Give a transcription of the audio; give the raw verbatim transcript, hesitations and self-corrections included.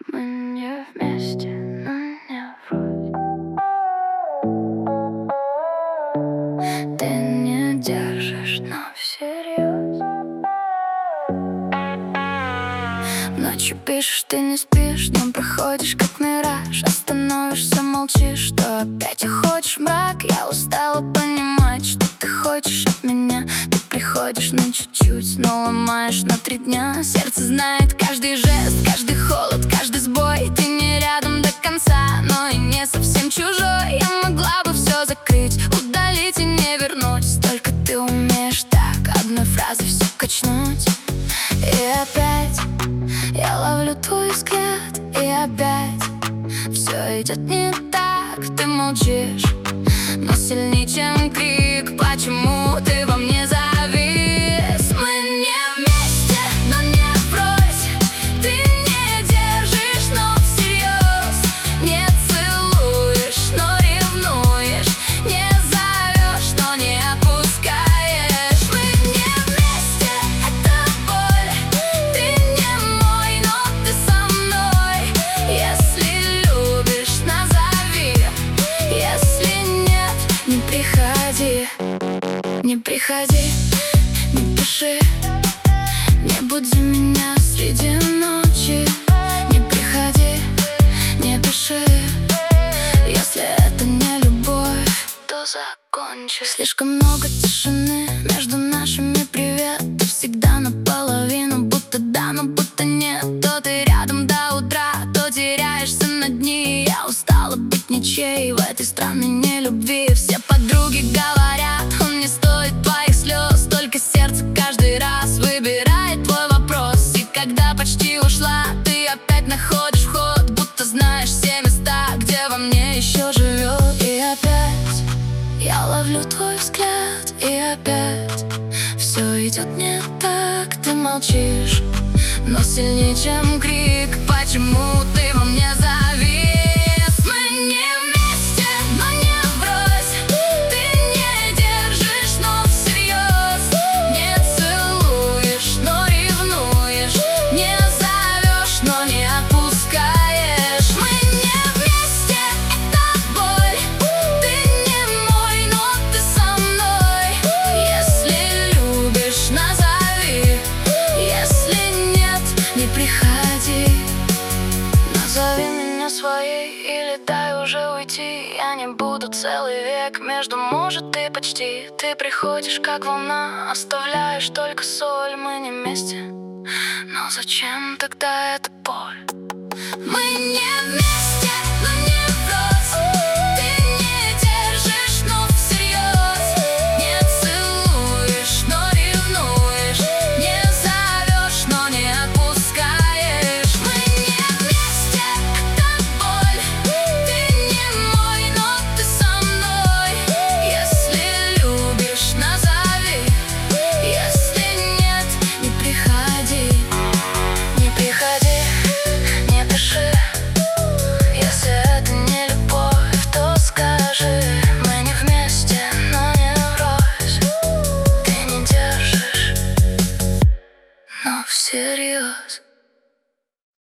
Мы не вместе, но не врозь. Ты не держишь, но всерьез. Ночью пишешь, ты не спишь, днем проходишь как мираж. Остановишься, молчишь, что опять уходишь в мрак. Я устала понимать, что ты хочешь от меня. Ты приходишь на чуть-чуть, но ломаешь на три дня. Сердце знает каждый жест, каждый холод, каждый сбой. Ты не рядом до конца, но и не совсем чужой. Я могла бы все закрыть, удалить и не вернуть. Только ты умеешь так одной фразой все качнуть. И опять я ловлю твой взгляд, и опять все идет не так. Ты молчишь, но сильнее, чем крик. Почему ты во мне завис? Мы не вместе, но не врозь. Ты не держишь, но всерьез. Не целуешь, но ревнуешь. Не зовешь, но не отпускаешь. Мы не вместе, это боль. Ты не мой, но ты со мной. Если любишь, назови. Если нет, не приходи. Не приходи, не пиши. Не буди меня среди ночи. Не приходи, не пиши. Если это не любовь, то закончи. Слишком много тишины между нашими привет. Ты всегда наполовину, будто да, но будто нет. То ты рядом до утра, то теряешься на дни. Я устала быть ничьей в этой странной нелюбви. Все подруги говорят, он не стоит твоих слез. Только сердце каждый раз выбирает твой вопрос. И когда почти ушла, ты опять находишь вход, будто знаешь все места, где во мне еще живет. И опять я ловлю твой взгляд, и опять все идет не так. Ты молчишь, но сильнее, чем крик. Почему ты во мне завис? Мы не вместе, но не врозь. Ты не держишь, но всерьез. Не целуешь, но ревнуешь. Не зовешь, но не отпускаешь. Мы не вместе, это боль. Ты не мой, но ты со мной. Если любишь, назови. Если нет, не приходи. Назови меня своей или дай уже уйти. Я не буду целый век между может и почти. Ты приходишь как волна, оставляешь только соль. Мы не вместе, но зачем тогда эта боль?